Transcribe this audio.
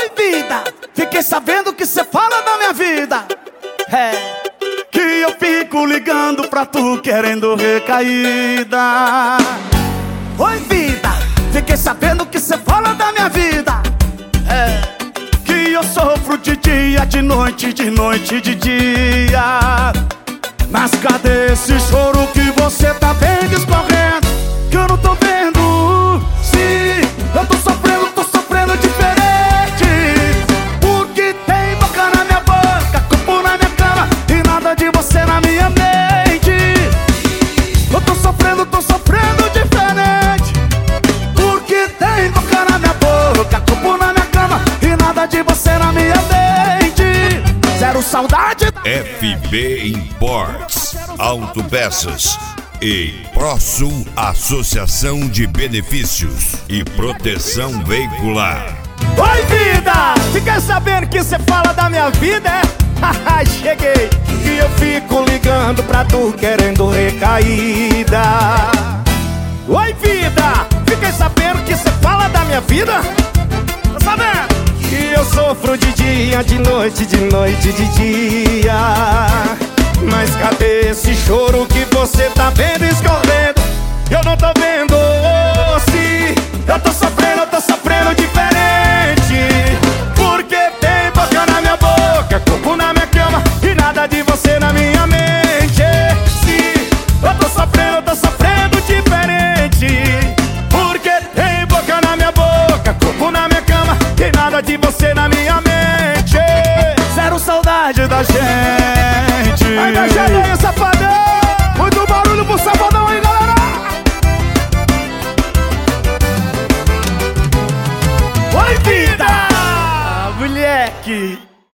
Oi, vida, fiquei sabendo que cê fala da minha vida. É, que eu fico ligando pra tu querendo recaída. Oi, vida, fiquei sabendo que cê fala da minha vida. É, que eu sofro de dia, de noite, de noite, de dia. Mas cadê esse choro que você tá vendo escorrendo? Que eu não tô vendo. Sim, eu tô sofrendo diferente. Porque tem boca na minha boca, corpo na minha cama e nada de você na minha mente. Eu tô sofrendo diferente. Porque tem boca na minha boca, corpo na minha cama e nada de você na minha mente. Zero saudade. FB Imports, Autopeças e ProSul, Associação de Benefícios e Proteção Veicular. Oi, vida! Fiquei sabendo que cê fala da minha vida, é? Cheguei! Que eu fico ligando pra tu querendo recaída. Oi, vida! Fiquei sabendo que cê fala da minha vida? Tá sabendo? Que eu sofro de dia, de noite, de noite, de dia. Mas cadê esse choro que você tá vendo escorrendo? Eu não tô vendo. Se eu tô sofrendo diferente. Porque tem boca na minha boca, corpo na minha cama e nada de você na minha mente. Se eu tô sofrendo diferente. Porque tem boca na minha boca, corpo na minha cama e nada de você na minha mente. Zero saudade da gente. Aí da gente aí, safadão. Muito barulho pro safadão aí, galera. Oi, vida! Moleque!